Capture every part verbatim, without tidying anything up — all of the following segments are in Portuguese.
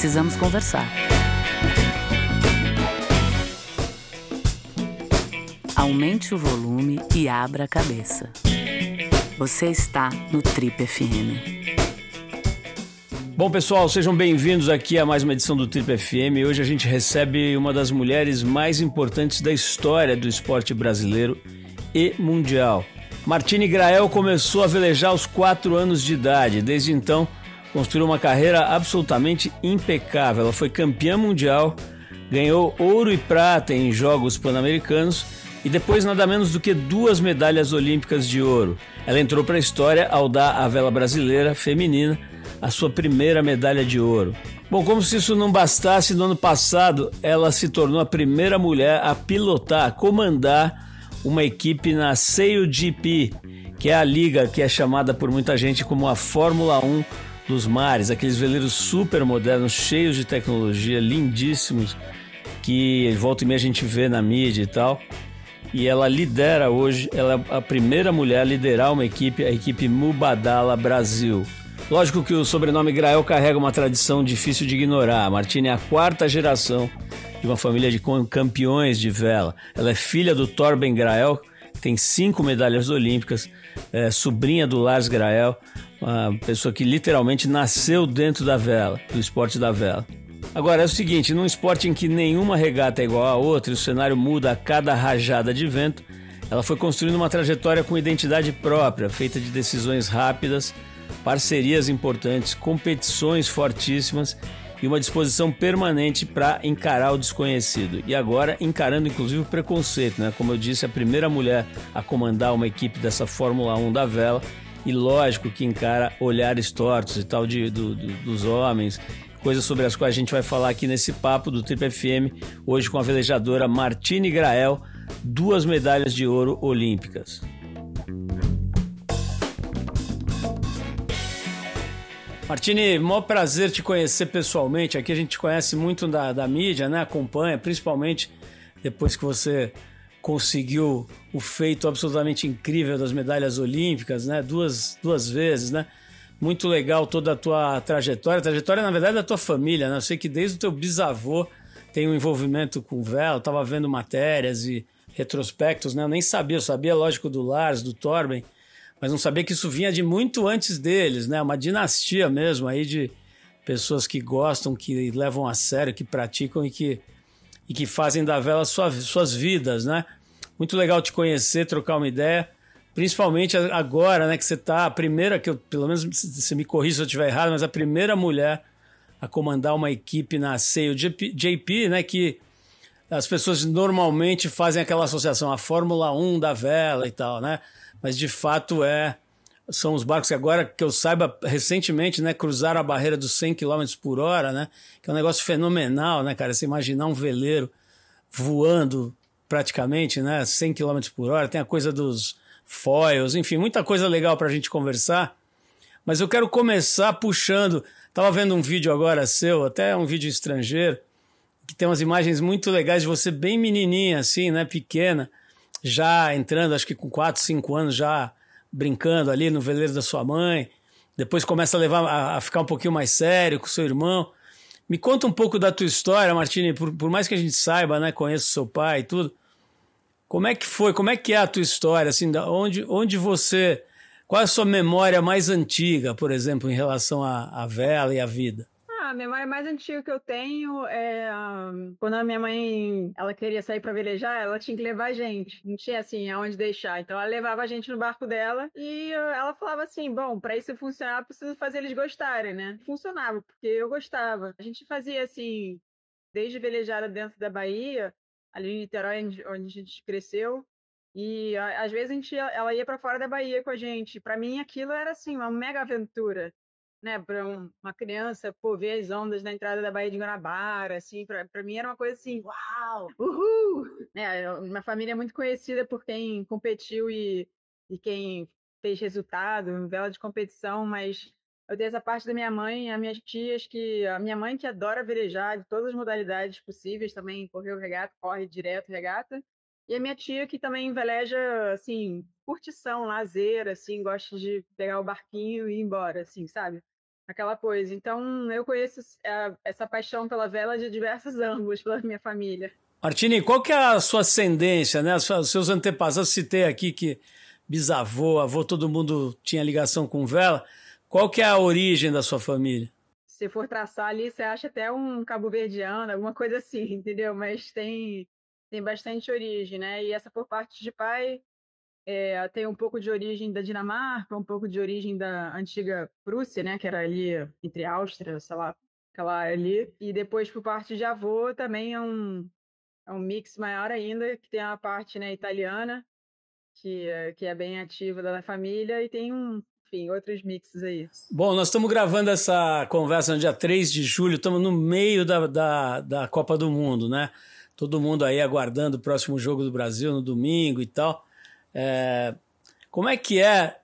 Precisamos conversar. Aumente o volume e abra a cabeça. Você está no Trip F M. Bom, pessoal, sejam bem-vindos aqui a mais uma edição do Trip F M. Hoje a gente recebe uma das mulheres mais importantes da história do esporte brasileiro e mundial. Martine Grael começou a velejar aos quatro anos de idade. Desde então, construiu uma carreira absolutamente impecável. Ela foi campeã mundial, ganhou ouro e prata em Jogos Pan-Americanos e depois nada menos do que duas medalhas olímpicas de ouro. Ela entrou para a história ao dar à vela brasileira feminina a sua primeira medalha de ouro. Bom, como se isso não bastasse, no ano passado ela se tornou a primeira mulher a pilotar, a comandar uma equipe na Sail G P, que é a liga que é chamada por muita gente como a Fórmula um dos mares, aqueles veleiros super modernos, cheios de tecnologia, lindíssimos, que volta e meia a gente vê na mídia e tal. E ela lidera hoje, ela é a primeira mulher a liderar uma equipe, a equipe Mubadala Brasil. Lógico que o sobrenome Grael carrega uma tradição difícil de ignorar. A Martine é a quarta geração de uma família de campeões de vela. Ela é filha do Torben Grael, que tem cinco medalhas olímpicas, é sobrinha do Lars Grael, uma pessoa que literalmente nasceu dentro da vela, do esporte da vela. Agora é o seguinte, num esporte em que nenhuma regata é igual a outra e o cenário muda a cada rajada de vento, ela foi construindo uma trajetória com identidade própria, feita de decisões rápidas, parcerias importantes, competições fortíssimas e uma disposição permanente para encarar o desconhecido. E agora encarando inclusive o preconceito, né? Como eu disse, a primeira mulher a comandar uma equipe dessa Fórmula um da vela e lógico que encara olhares tortos e tal de, do, do, dos homens, coisas sobre as quais a gente vai falar aqui nesse papo do Trip F M, hoje com a velejadora Martine Grael, duas medalhas de ouro olímpicas. Martine, maior prazer te conhecer pessoalmente. Aqui a gente te conhece muito da, da mídia, né? Acompanha, principalmente depois que você conseguiu o feito absolutamente incrível das medalhas olímpicas, né? Duas, duas vezes, né? Muito legal toda a tua trajetória. A trajetória, na verdade, da tua família, né? Eu sei que desde o teu bisavô tem um envolvimento com vela. Eu estava vendo matérias e retrospectos, né? Eu nem sabia, eu sabia, lógico, do Lars, do Torben, mas não sabia que isso vinha de muito antes deles, né? Uma dinastia mesmo aí de pessoas que gostam, que levam a sério, que praticam e que, e que fazem da vela sua, suas vidas, né? Muito legal te conhecer, trocar uma ideia, principalmente agora, né? Que você tá a primeira, que eu, pelo menos você me corrija se eu estiver errado, mas a primeira mulher a comandar uma equipe na Sail J P, né? Que as pessoas normalmente fazem aquela associação, a Fórmula um da vela e tal, né? Mas de fato é, são os barcos que agora, que eu saiba, recentemente, né, cruzaram a barreira dos cem quilômetros por hora, né? Que é um negócio fenomenal, né, cara? Você imaginar um veleiro voando praticamente, né, cem quilômetros por hora, tem a coisa dos foils, enfim, muita coisa legal pra gente conversar. Mas eu quero começar puxando, tava vendo um vídeo agora seu, até um vídeo estrangeiro, que tem umas imagens muito legais de você bem menininha, assim, né, pequena, já entrando, acho que com quatro, cinco anos, já brincando ali no veleiro da sua mãe, depois começa a levar a, a ficar um pouquinho mais sério com seu irmão. Me conta um pouco da tua história, Martine, por, por mais que a gente saiba, né, conheça o seu pai e tudo, como é que foi, como é que é a tua história, assim, da, onde, onde você, qual é a sua memória mais antiga, por exemplo, em relação à, à vela e à vida? A memória mais antiga que eu tenho é um, quando a minha mãe ela queria sair para velejar, ela tinha que levar a gente, não tinha assim aonde deixar, então ela levava a gente no barco dela e uh, ela falava assim, bom, para isso funcionar, preciso fazer eles gostarem, né? Funcionava, porque eu gostava. A gente fazia assim, desde velejada dentro da Bahia, ali em Niterói, onde onde a gente cresceu, e a- às vezes a gente ia- ela ia para fora da Bahia com a gente. Para mim aquilo era assim uma mega aventura, né, para uma criança, pô, ver as ondas na entrada da Baía de Guanabara, assim, para para mim era uma coisa assim, uau, uhul, né, eu- uma família muito conhecida por quem competiu e, e quem fez resultado, em vela de competição, mas eu tenho essa parte da minha mãe, as minhas tias, que a minha mãe que adora velejar de todas as modalidades possíveis, também correu regata, corre direto regata, e a minha tia que também veleja, assim, curtição, lazer, assim, gosta de pegar o barquinho e ir embora, assim, sabe? aquela coisa. Então, eu conheço é, essa paixão pela vela de diversos ângulos, pela minha família. Martini, qual que é a sua ascendência, né? Os seus antepassados, citei aqui que bisavô, avô, todo mundo tinha ligação com vela. Qual que é a origem da sua família? Se for traçar ali, você acha até um cabo-verdiano, alguma coisa assim, entendeu? Mas tem, tem bastante origem, né? E essa por parte de pai é, tem um pouco de origem da Dinamarca, um pouco de origem da antiga Prússia, né? Que era ali entre Áustria, sei lá, aquela área ali. E depois por parte de avô também é um, é um mix maior ainda, que tem a parte, né, italiana, que, é- que é bem ativa da família, e tem um, enfim, outros mixes aí. Bom, nós estamos gravando essa conversa no dia três de julho, estamos no meio da, da, da Copa do Mundo, né? Todo mundo aí aguardando o próximo jogo do Brasil no domingo e tal. É, como é que é,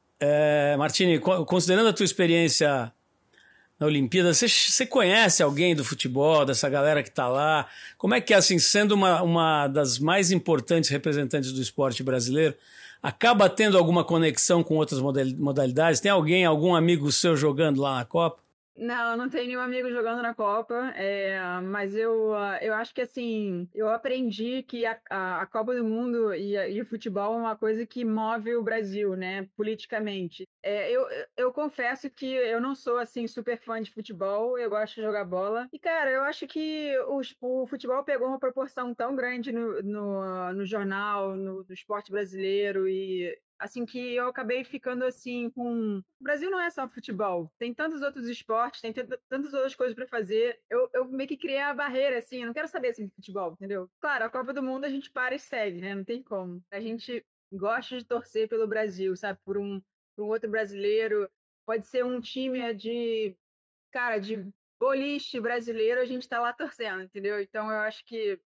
é Martini, considerando a tua experiência na Olimpíada, você, você conhece alguém do futebol, dessa galera que está lá? Como é que é, assim, sendo uma, uma das mais importantes representantes do esporte brasileiro, acaba tendo alguma conexão com outras modalidades? Tem alguém, algum amigo seu jogando lá na Copa? Não, não tenho nenhum amigo jogando na Copa, é, mas eu, ah, eu acho que assim, eu aprendi que a, a, a Copa do Mundo e, a- e o futebol é uma coisa que move o Brasil, né, politicamente. É, eu, eu confesso que eu não sou assim super fã de futebol, eu gosto de jogar bola. E, cara, eu acho que os- o futebol pegou uma proporção tão grande no, no, no jornal, no, no esporte brasileiro, e assim que eu acabei ficando assim com. O Brasil não é só futebol, tem tantos outros esportes, tem tanta- tantas outras coisas para fazer. Eu, eu meio que criei a barreira, assim, eu não quero saber assim, de futebol, entendeu? Claro, a Copa do Mundo a gente para e segue, né? Não tem como. A gente gosta de torcer pelo Brasil, sabe? Por um, por um outro brasileiro. Pode ser um time de, cara, de boliche brasileiro, a gente tá lá torcendo, entendeu? Então eu acho que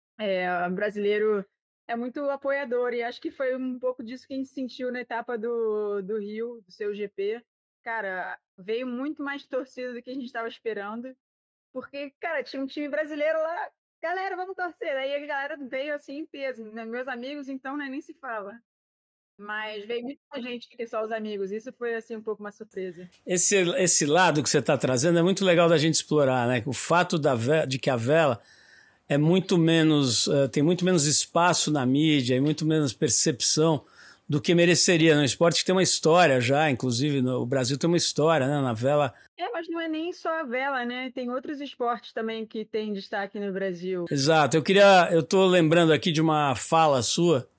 é, brasileiro é muito apoiador, e acho que foi um pouco disso que a gente sentiu na etapa do, do Rio, do seu G P. Cara, veio muito mais torcida do que a gente estava esperando, porque, cara, tinha um time brasileiro lá, galera, vamos torcer. Aí a galera veio assim em peso, né? Meus amigos, então, né, nem se fala. Mas veio muito mais gente que só os amigos, isso foi, assim, um pouco uma surpresa. Esse, esse lado que você está trazendo é muito legal da gente explorar, né? O fato da vela, de que a vela é muito menos, uh, tem muito menos espaço na mídia e muito menos percepção do que mereceria. No esporte que tem uma história já, inclusive no, o Brasil tem uma história, né, na vela. É, mas não é nem só a vela, né? Tem outros esportes também que têm destaque no Brasil. Exato. Eu queria, eu estou lembrando aqui de uma fala sua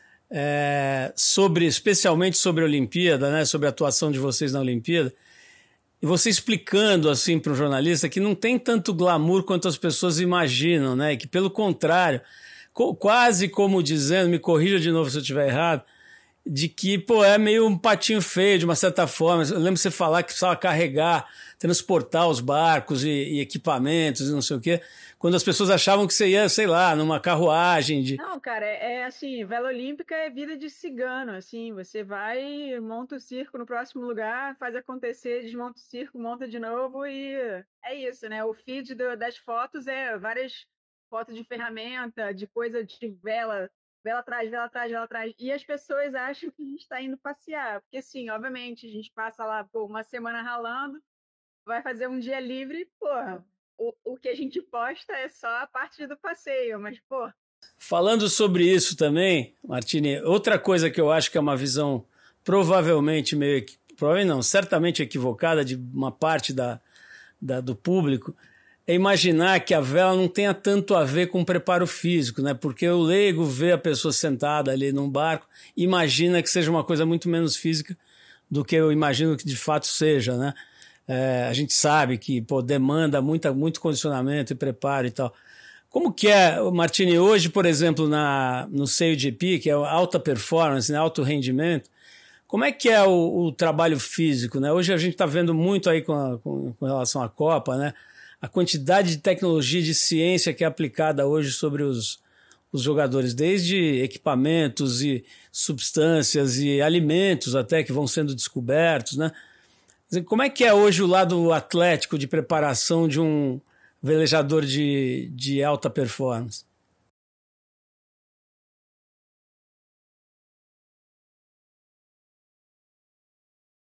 é, sobre, especialmente sobre a Olimpíada, né, sobre a atuação de vocês na Olimpíada. E você explicando assim para um jornalista que não tem tanto glamour quanto as pessoas imaginam, né? Que pelo contrário, co- quase como dizendo, me corrija de novo se eu estiver errado, de que, pô, é meio um patinho feio, de uma certa forma. Eu lembro você falar que precisava carregar, transportar os barcos e, e equipamentos e não sei o quê, quando as pessoas achavam que você ia, sei lá, numa carruagem de... Não, cara, é, é assim, vela olímpica é vida de cigano, assim, você vai, monta o circo no próximo lugar, faz acontecer, desmonta o circo, monta de novo e é isso, né? O feed do- das fotos é várias fotos de ferramenta, de coisa de vela, vela atrás, vela atrás, vela atrás, e as pessoas acham que a gente está indo passear, porque assim, obviamente, a gente passa lá, pô, uma semana ralando, vai fazer um dia livre, porra, o, o que a gente posta é só a parte do passeio, mas, pô, Falando sobre isso também, Martini, outra coisa que eu acho que é uma visão provavelmente meio... equi- Provavelmente não, certamente equivocada de uma parte da, da, do público, é imaginar que a vela não tenha tanto a ver com preparo físico, né? Porque o leigo vê a pessoa sentada ali num barco, imagina que seja uma coisa muito menos física do que eu imagino que de fato seja, né? É, a gente sabe que pô, demanda muita, muito condicionamento e preparo e tal. Como que é, Martini, hoje, por exemplo, na, no C I G P, que é alta performance, né, alto rendimento, como é que é o, o trabalho físico, né? Hoje a gente está vendo muito aí com, a, com, com relação à Copa, né? A quantidade de tecnologia, de ciência que é aplicada hoje sobre os, os jogadores, desde equipamentos e substâncias e alimentos até que vão sendo descobertos, né? Quer dizer, como é que é hoje o lado atlético de preparação de um velejador de, de alta performance?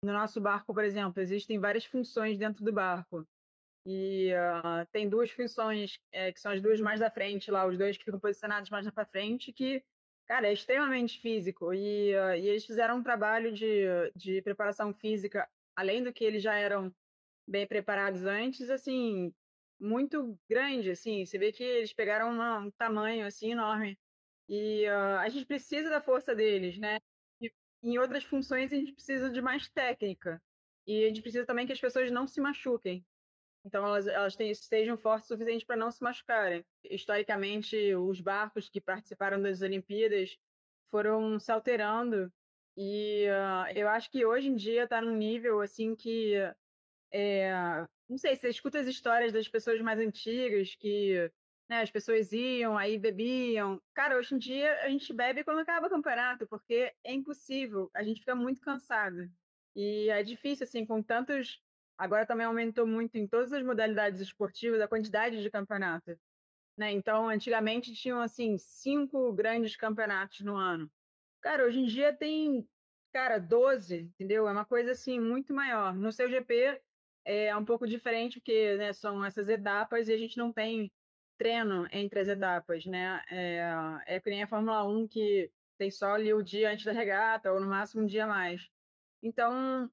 no nosso barco, por exemplo, existem várias funções dentro do barco. E uh, tem duas funções, é, que são as duas mais da frente lá, os dois que ficam posicionados mais para frente, que, cara, é extremamente físico. E, uh, e eles fizeram um trabalho de, de preparação física, além do que eles já eram bem preparados antes, assim, muito grande, assim. Você vê que eles pegaram uma, um tamanho, assim, enorme. E uh, a gente precisa da força deles, né? E em outras funções a gente precisa de mais técnica. E a gente precisa também que as pessoas não se machuquem. Então, elas, elas têm, estejam fortes o suficiente para não se machucarem. Historicamente, os barcos que participaram das Olimpíadas foram se alterando. E uh, eu acho que hoje em dia está num nível assim que. É, não sei, você escuta as histórias das pessoas mais antigas que, né, as pessoas iam, aí bebiam. Cara, hoje em dia a gente bebe quando acaba o campeonato, porque é impossível, a gente fica muito cansado. E é difícil, assim, com tantos. Agora também aumentou muito em todas as modalidades esportivas a quantidade de campeonato, né? Então, antigamente tinham, assim, cinco grandes campeonatos no ano. Cara, hoje em dia tem, cara, doze, entendeu? É uma coisa assim muito maior. No seu G P é um pouco diferente, porque, né, são essas etapas e a gente não tem treino entre as etapas, né? É, é que nem a Fórmula um que tem só ali o dia antes da regata, ou no máximo um dia a mais. Então,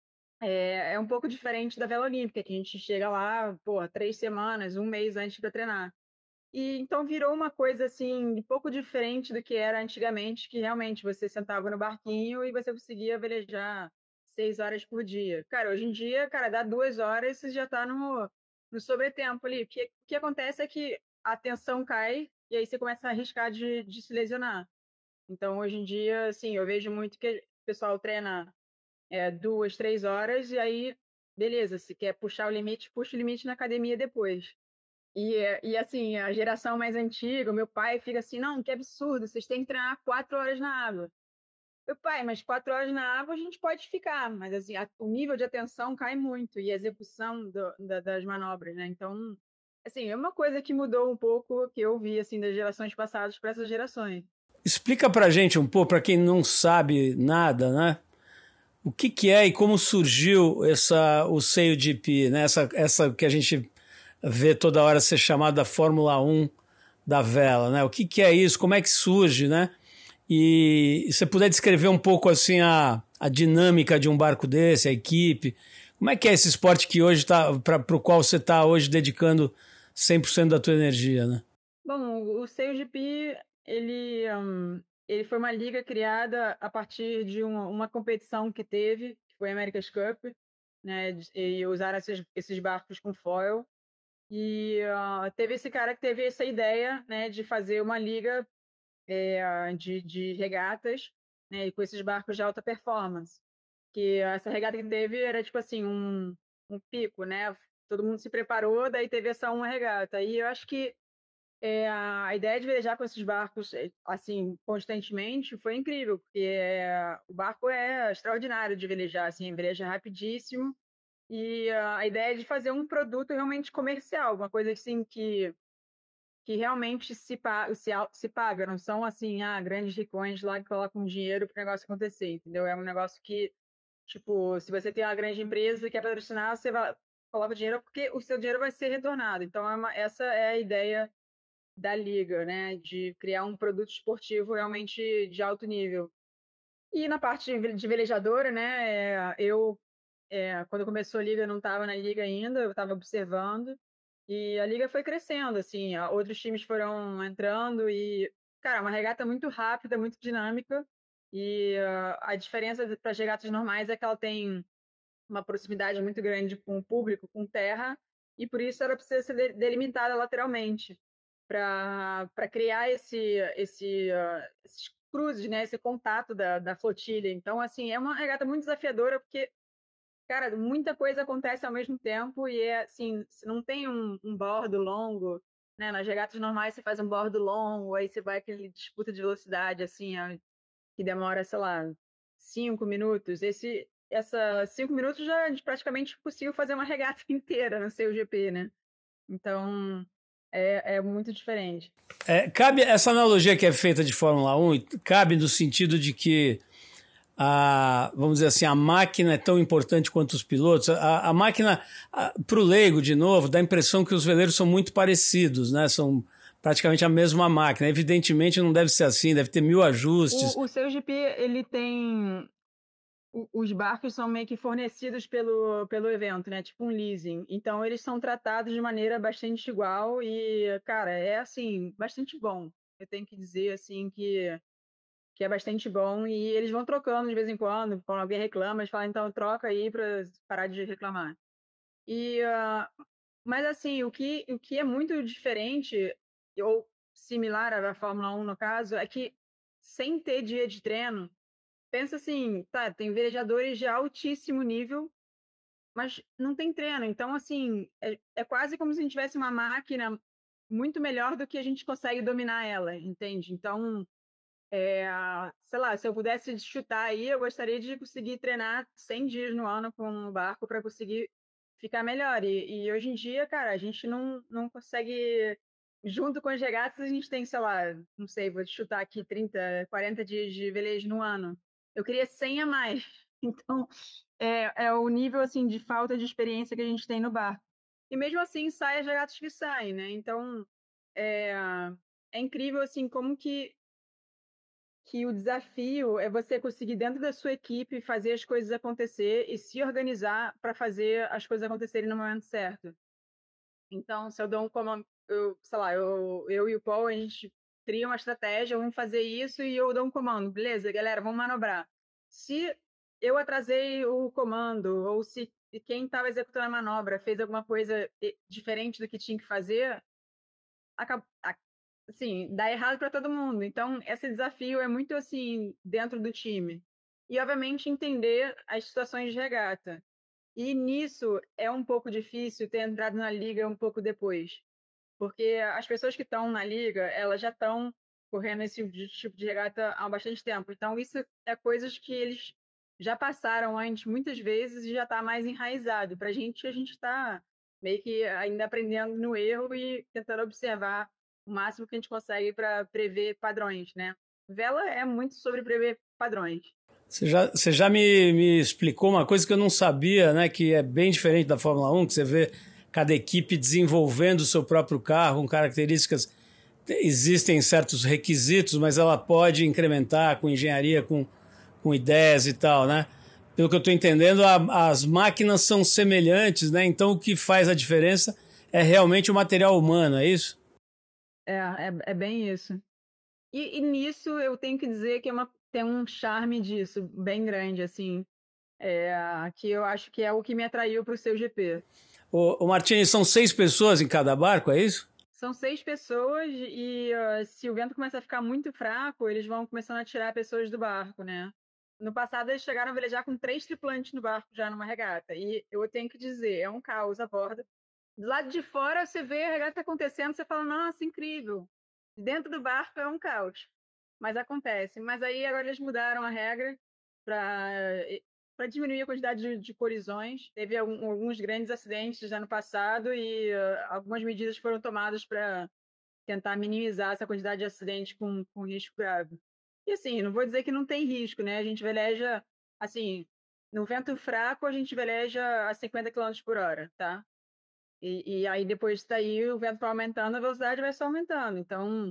é, é um pouco diferente da vela olímpica, que a gente chega lá, pô, três semanas, um mês antes para treinar. E então virou uma coisa assim, um pouco diferente do que era antigamente, que realmente você sentava no barquinho e você conseguia velejar seis horas por dia. Cara, hoje em dia, cara, dá duas horas e você já está no, no sobretempo ali. O que, o que acontece é que a tensão cai e aí você começa a arriscar de, de se lesionar. Então, hoje em dia, assim, eu vejo muito que o pessoal treina é, duas, três horas e aí, beleza, se quer puxar o limite, puxa o limite na academia depois. E, e assim, a geração mais antiga, o meu pai fica assim, não, que absurdo, vocês têm que treinar quatro horas na água. Meu pai, mas quatro horas na água a gente pode ficar, mas assim, a, o nível de atenção cai muito e a execução do, da, das manobras, né? Então, assim, é uma coisa que mudou um pouco, que eu vi, assim, das gerações passadas para essas gerações. Explica pra gente um pouco, para quem não sabe nada, né? O que que é e como surgiu essa, o SailGP, né? Essa, essa que a gente vê toda hora ser chamada Fórmula um da vela, né? O que que é isso? Como é que surge, né? E se você puder descrever um pouco assim a, a dinâmica de um barco desse, a equipe, como é que é esse esporte que hoje tá, para o qual você está hoje dedicando cem por cento da tua energia, né? Bom, o SailGP, ele, um, ele foi uma liga criada a partir de uma, uma competição que teve, que foi a America's Cup, né? E usaram esses, esses barcos com foil. E uh, teve esse cara que teve essa ideia, né, de fazer uma liga é, de, de regatas, né, com esses barcos de alta performance. Que essa regata que teve era tipo assim, um, um pico, né? Todo mundo se preparou, daí teve essa uma regata. E eu acho que é, a ideia de velejar com esses barcos assim constantemente foi incrível, porque é, o barco é extraordinário de velejar, assim, veleja rapidíssimo. E a ideia é de fazer um produto realmente comercial, uma coisa assim que, que realmente se, pa se, se paga, não são assim, ah, grandes ricões lá que colocam dinheiro para o negócio acontecer, entendeu? É um negócio que, tipo, se você tem uma grande empresa e quer patrocinar, você vai, coloca dinheiro porque o seu dinheiro vai ser retornado. Então, é uma, essa é a ideia da liga, né? De criar um produto esportivo realmente de alto nível. E na parte de velejadora, né? Eu é, quando começou a liga, eu não estava na liga ainda, eu estava observando. E a liga foi crescendo, assim, outros times foram entrando e, cara, uma regata muito rápida, muito dinâmica. E uh, a diferença para as regatas normais é que ela tem uma proximidade muito grande com o público, com terra, e por isso ela precisa ser delimitada lateralmente para criar esse, esse, uh, esses cruzes, né, esse contato da, da flotilha. Então, assim, é uma regata muito desafiadora porque cara, muita coisa acontece ao mesmo tempo e é assim, se não tem um, um bordo longo, né? Nas regatas normais você faz um bordo longo, aí você vai aquele disputa de velocidade, assim, a- que demora, sei lá, cinco minutos. Esse, essa cinco minutos já é praticamente possível fazer uma regata inteira no seu G P, né? Então, é, é muito diferente. É, cabe essa analogia que é feita de Fórmula um, cabe no sentido de que a, vamos dizer assim, a máquina é tão importante quanto os pilotos? A, a máquina, para o leigo, de novo, dá a impressão que os veleiros são muito parecidos, né? São praticamente a mesma máquina. Evidentemente não deve ser assim, deve ter mil ajustes. O, o seu G P, ele tem... Os barcos são meio que fornecidos pelo, pelo evento, né? Tipo um leasing. Então, eles são tratados de maneira bastante igual e, cara, é, assim, bastante bom. Eu tenho que dizer, assim, que, que é bastante bom. E eles vão trocando de vez em quando. Quando alguém reclama, eles falam, então, troca aí para parar de reclamar. E, uh, mas, assim, o que, o que é muito diferente, ou similar à Fórmula um, no caso, é que sem ter dia de treino, pensa assim, tá, tem velejadores de altíssimo nível, mas não tem treino. Então, assim, é, é quase como se a gente tivesse uma máquina muito melhor do que a gente consegue dominar ela, entende? Então, é, sei lá, se eu pudesse chutar aí, eu gostaria de conseguir treinar cem dias no ano com um barco para conseguir ficar melhor. E, e hoje em dia, cara, a gente não, não consegue. Junto com as regatas, a gente tem, sei lá, não sei, vou chutar aqui trinta, quarenta dias de velejo no ano. Eu queria cem a mais. Então, é, é o nível assim de falta de experiência que a gente tem no barco. E mesmo assim, sai as regatas que saem, né? Então, é, é incrível assim como que que o desafio é você conseguir, dentro da sua equipe, fazer as coisas acontecer e se organizar para fazer as coisas acontecerem no momento certo. Então, se eu dou um comando, eu, sei lá, eu, eu e o Paul, a gente cria uma estratégia, vamos fazer isso e eu dou um comando. Beleza, galera, vamos manobrar. Se eu atrasei o comando ou se quem estava executando a manobra fez alguma coisa diferente do que tinha que fazer, acaba, assim, dá errado para todo mundo. Então, esse desafio é muito assim dentro do time. E obviamente entender as situações de regata. E nisso é um pouco difícil ter entrado na liga um pouco depois, porque as pessoas que estão na liga, elas já estão correndo esse tipo de regata há bastante tempo. Então, isso é coisas que eles já passaram antes muitas vezes e já está mais enraizado. Para a gente, a gente está meio que ainda aprendendo no erro e tentando observar o máximo que a gente consegue para prever padrões, né? Vela é muito sobre prever padrões. Você já, você já me, me explicou uma coisa que eu não sabia, né? Que é bem diferente da Fórmula um, que você vê cada equipe desenvolvendo o seu próprio carro com características. Existem certos requisitos, mas ela pode incrementar com engenharia, com, com ideias e tal, né? Pelo que eu estou entendendo, a, as máquinas são semelhantes, né? Então o que faz a diferença é realmente o material humano, é isso? É, é, é bem isso. E, e nisso eu tenho que dizer que é uma, tem um charme disso, bem grande, assim, é, que eu acho que é o que me atraiu para o seu G P. O, o Martini, são seis pessoas em cada barco, é isso? São seis pessoas e uh, se o vento começa a ficar muito fraco, eles vão começando a tirar pessoas do barco, né? No passado, eles chegaram a velejar com três tripulantes no barco já numa regata. E eu tenho que dizer, é um caos a bordo. Do lado de fora, você vê a regata acontecendo, você fala, nossa, incrível. Dentro do barco é um caos. Mas acontece. Mas aí agora eles mudaram a regra para para diminuir a quantidade de, de colisões. Teve algum, alguns grandes acidentes já no passado e uh, algumas medidas foram tomadas para tentar minimizar essa quantidade de acidentes com, com risco grave. E assim, não vou dizer que não tem risco, né? A gente veleja, assim, no vento fraco a gente veleja a cinquenta quilômetros por hora, tá? E, e aí depois daí o vento vai aumentando, a velocidade vai só aumentando. Então,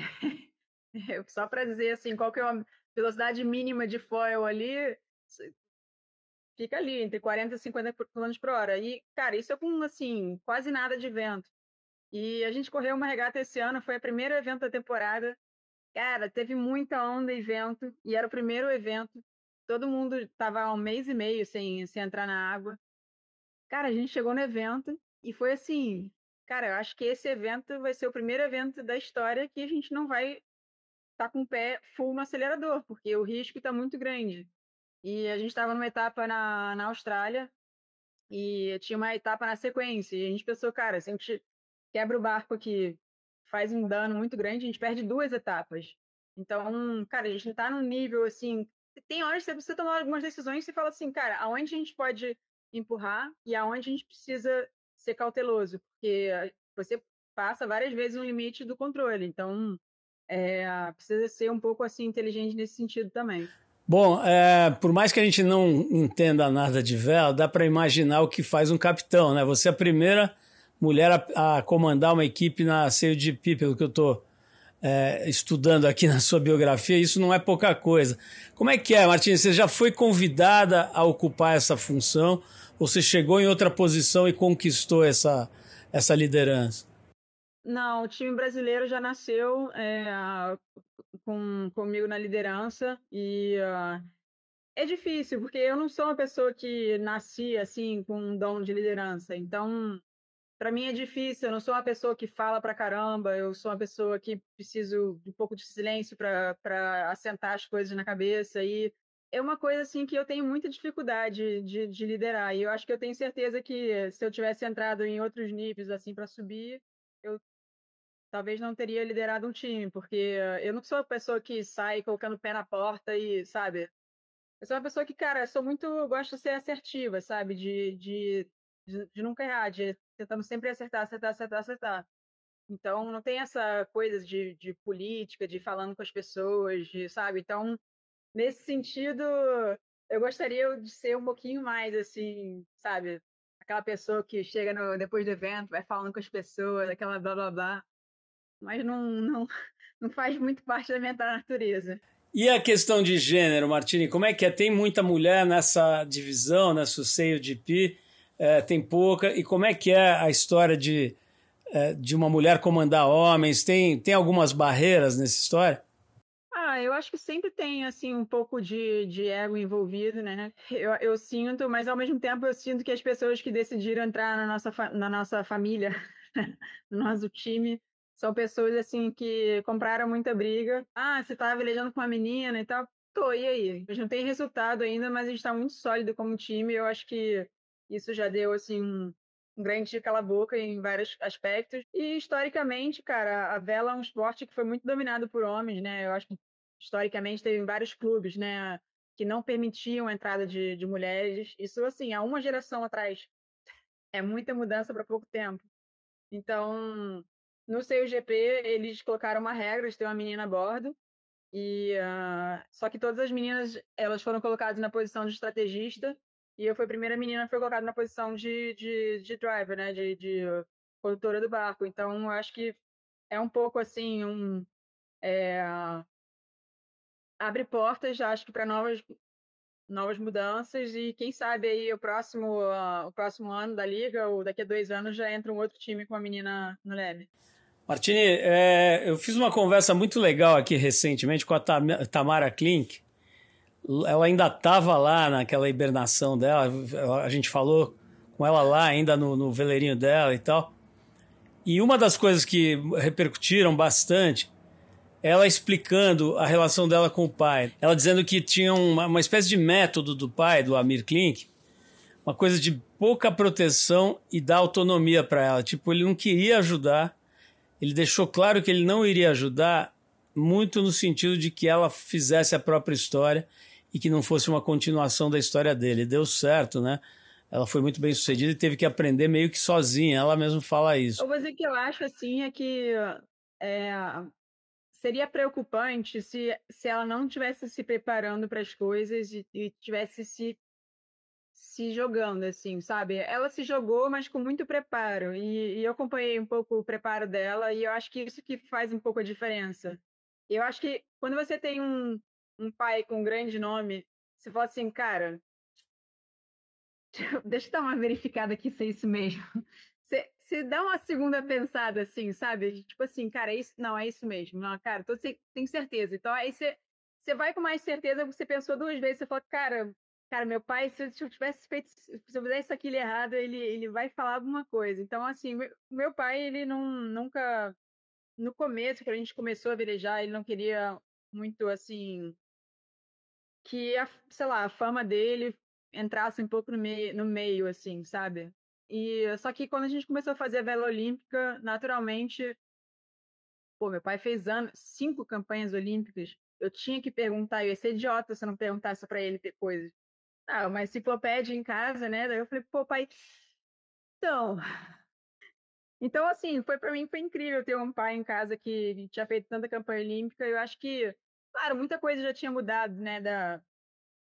só para dizer assim, qual que é a velocidade mínima de foil ali, fica ali entre quarenta e cinquenta quilômetros por hora. E, cara, isso é com, assim, quase nada de vento. E a gente correu uma regata esse ano, foi o primeiro evento da temporada. Cara, teve muita onda e vento, e era o primeiro evento. Todo mundo estava há um mês e meio sem, sem entrar na água. Cara, a gente chegou no evento e foi assim, cara, eu acho que esse evento vai ser o primeiro evento da história que a gente não vai estar tá com o pé full no acelerador, porque o risco está muito grande. E a gente estava numa etapa na, na Austrália e tinha uma etapa na sequência. E a gente pensou, cara, se a gente quebra o barco aqui, faz um dano muito grande, a gente perde duas etapas. Então, cara, a gente não tá num nível assim. Tem horas que você precisa tomar algumas decisões e você fala assim, cara, aonde a gente pode empurrar e aonde a gente precisa ser cauteloso, porque você passa várias vezes um limite do controle. Então, é, precisa ser um pouco assim inteligente nesse sentido também. Bom, é, por mais que a gente não entenda nada de vela, dá para imaginar o que faz um capitão, né? Você é a primeira mulher a, a comandar uma equipe na C U G P, pelo que eu estou é, estudando aqui na sua biografia, isso não é pouca coisa. Como é que é, Martins? Você já foi convidada a ocupar essa função ou você chegou em outra posição e conquistou essa, essa liderança? Não, o time brasileiro já nasceu é, com, comigo na liderança e uh, é difícil, porque eu não sou uma pessoa que nasci assim com um dom de liderança. Então, para mim é difícil. Eu não sou uma pessoa que fala pra caramba. Eu sou uma pessoa que preciso de um pouco de silêncio para para assentar as coisas na cabeça. E é uma coisa assim que eu tenho muita dificuldade de, de liderar. E eu acho que eu tenho certeza que se eu tivesse entrado em outros níveis assim para subir, eu talvez não teria liderado um time, porque eu não sou a pessoa que sai colocando o pé na porta e, sabe? Eu sou uma pessoa que, cara, eu sou muito, eu gosto de ser assertiva, sabe? De, de, de, de nunca errar, de tentando sempre acertar, acertar, acertar, acertar. Então, não tem essa coisa de, de política, de falando com as pessoas, de, sabe? Então, nesse sentido, eu gostaria de ser um pouquinho mais, assim, sabe? Aquela pessoa que chega no, depois do evento, vai falando com as pessoas, aquela blá blá blá. Mas não, não, não faz muito parte da minha natureza. E a questão de gênero, Martini, como é que é? Tem muita mulher nessa divisão, nessa C U G P, é, tem pouca. E como é que é a história de, é, de uma mulher comandar homens? Tem, tem algumas barreiras nessa história? Ah, eu acho que sempre tem, assim, um pouco de, de ego envolvido, né? Eu, eu sinto, mas ao mesmo tempo eu sinto que as pessoas que decidiram entrar na nossa, fa- na nossa família, no nosso time, são pessoas, assim, que compraram muita briga. Ah, você tava velejando com uma menina e tal. Tô, e aí? A gente não tem resultado ainda, mas a gente tá muito sólido como time. Eu acho que isso já deu, assim, um, um grande cala-boca em vários aspectos. E, historicamente, cara, a vela é um esporte que foi muito dominado por homens, né? Eu acho que historicamente teve vários clubes, né, que não permitiam a entrada de, de mulheres. Isso, assim, há uma geração atrás. É muita mudança para pouco tempo. Então, no C U G P, eles colocaram uma regra de ter uma menina a bordo. E, uh, só que todas as meninas, elas foram colocadas na posição de estrategista. E eu fui a primeira menina que foi colocada na posição de, de, de driver, né, de, de condutora do barco. Então, eu acho que é um pouco assim, um... É, abre portas, acho que para novas novas mudanças e quem sabe aí o próximo uh, o próximo ano da liga ou daqui a dois anos já entra um outro time com a menina no Leme. Martini, é, eu fiz uma conversa muito legal aqui recentemente com a Tam Tamara Klink. Ela ainda estava lá naquela hibernação dela, a gente falou com ela lá ainda no, no veleirinho dela e tal. E uma das coisas que repercutiram bastante, ela explicando a relação dela com o pai. Ela dizendo que tinha uma, uma espécie de método do pai, do Amir Klink, uma coisa de pouca proteção e dar autonomia para ela. Tipo, ele não queria ajudar, ele deixou claro que ele não iria ajudar, muito no sentido de que ela fizesse a própria história e que não fosse uma continuação da história dele. Deu certo, né? Ela foi muito bem sucedida e teve que aprender meio que sozinha, ela mesma fala isso. Uma coisa que eu acho assim é que é, seria preocupante se, se ela não tivesse se preparando para as coisas e, e tivesse se se jogando, assim, sabe? Ela se jogou, mas com muito preparo. E, e eu acompanhei um pouco o preparo dela, e eu acho que isso que faz um pouco a diferença. Eu acho que quando você tem um, um pai com um grande nome, você fala assim, cara, deixa eu dar uma verificada aqui se é isso mesmo. Você, você dá uma segunda pensada, assim, sabe? Tipo assim, cara, é isso, não, é isso mesmo. Não, cara, tô, sem- tenho certeza. Então, aí você, você vai com mais certeza, você pensou duas vezes, você fala, cara, cara, meu pai, se eu tivesse feito, se eu fizesse isso aquilo errado, ele, ele vai falar alguma coisa. Então, assim, meu, meu pai, ele não, nunca, no começo, quando a gente começou a velejar, ele não queria muito, assim, que a, sei lá, a fama dele entrasse um pouco no meio, no meio assim, sabe? E só que quando a gente começou a fazer a vela olímpica, naturalmente, pô, meu pai fez anos, cinco campanhas olímpicas. Eu tinha que perguntar, eu ia ser idiota se eu não perguntasse para ele ter coisas. Ah, uma enciclopédia em casa, né? Daí eu falei, pô, pai, então, então assim, foi para mim foi incrível ter um pai em casa que tinha feito tanta campanha olímpica. Eu acho que, claro, muita coisa já tinha mudado, né, da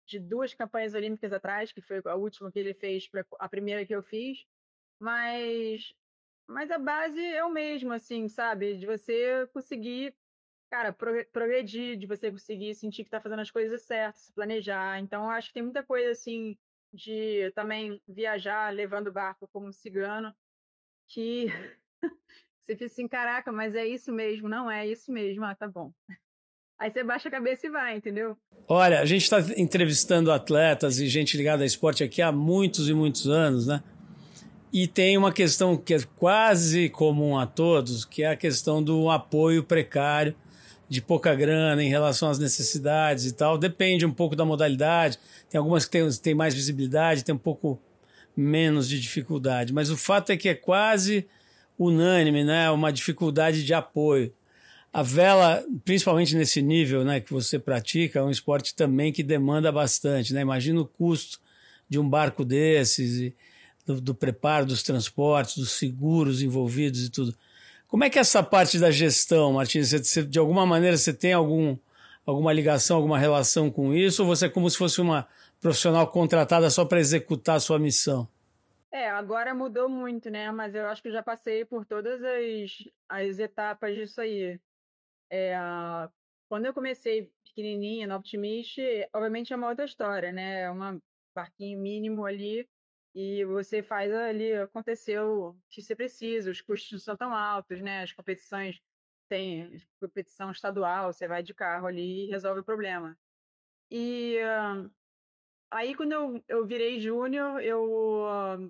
de duas campanhas olímpicas atrás, que foi a última que ele fez pra a primeira que eu fiz, mas mas a base é o mesmo, assim, sabe, de você conseguir, cara, pro progredir, de você conseguir sentir que tá fazendo as coisas certas, se planejar. Então eu acho que tem muita coisa, assim, de também viajar levando o barco como cigano, que você fica assim: "Caraca, mas é isso mesmo? Não, é isso mesmo. Ah, tá bom". Aí você baixa a cabeça e vai, entendeu? Olha, a gente está entrevistando atletas e gente ligada a esporte aqui há muitos e muitos anos, né? E tem uma questão que é quase comum a todos, que é a questão do apoio precário, de pouca grana em relação às necessidades e tal. Depende um pouco da modalidade. Tem algumas que têm, têm mais visibilidade, tem um pouco menos de dificuldade. Mas o fato é que é quase unânime, né? Uma dificuldade de apoio. A vela, principalmente nesse nível, né, que você pratica, é um esporte também que demanda bastante, né? Imagina o custo de um barco desses, e do, do preparo dos transportes, dos seguros envolvidos e tudo. Como é que é essa parte da gestão, Martins? Você, você, de alguma maneira você tem algum, alguma ligação, alguma relação com isso? Ou você é como se fosse uma profissional contratada só para executar a sua missão? É, agora mudou muito, né, mas eu acho que já passei por todas as as etapas disso aí. Eh, Quando eu comecei pequenininha no Optimist, obviamente é uma outra história, né, é uma barquinho mínimo ali, e você faz ali acontecer o que você precisa, os custos não são tão altos, né, as competições tem competição estadual, você vai de carro ali e resolve o problema. E, hã, aí quando eu eu virei júnior, eu, hã,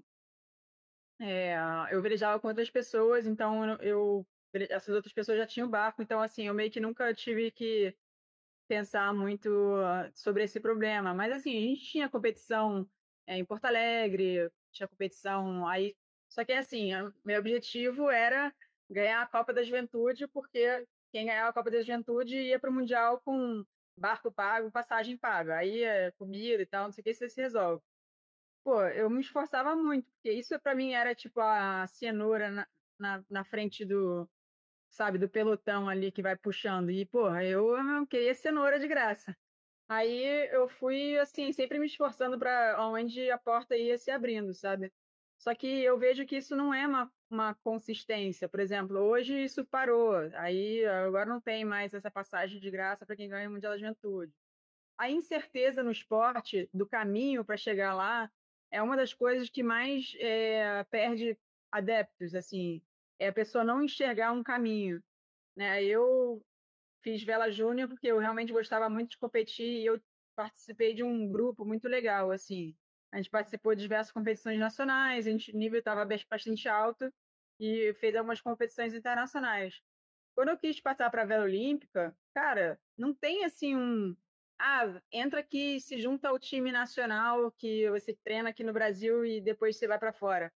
eh, eu velejava com outras pessoas, então eu eu vele essas outras pessoas já tinham barco, então assim, eu meio que nunca tive que pensar muito, hã, sobre esse problema. Mas assim, a gente tinha competição, eh, em Porto Alegre, tinha competição aí, só que assim, a meu objetivo era ganhar a Copa da Juventude, porque quem ganhava a Copa da Juventude ia para o mundial com barco pago, passagem paga, aí, eh, comida e tal, não sei o que, você se resolve. Pô, eu me esforçava muito, porque isso para mim era tipo a cenoura na na na frente do, sabe, do pelotão ali que vai puxando e, porra, eu não queria cenoura de graça. Aí eu fui, assim, sempre me esforçando para onde a porta ia se abrindo, sabe. Só que eu vejo que isso não é uma uma consistência, por exemplo, hoje isso parou, aí agora não tem mais essa passagem de graça para quem ganha o Mundial da Juventude. A incerteza no esporte, do caminho para chegar lá, é uma das coisas que mais, eh, perde adeptos, assim, é a pessoa não enxergar um caminho, né. Eu fiz vela júnior, porque eu realmente gostava muito de competir e eu participei de um grupo muito legal, assim. A gente participou de diversas competições nacionais, a gente o nível estava bastante alto e fez algumas competições internacionais. Quando eu quis passar para a vela olímpica, cara, não tem assim um: "Ah, entra aqui e se junta ao time nacional que você treina aqui no Brasil e depois você vai para fora".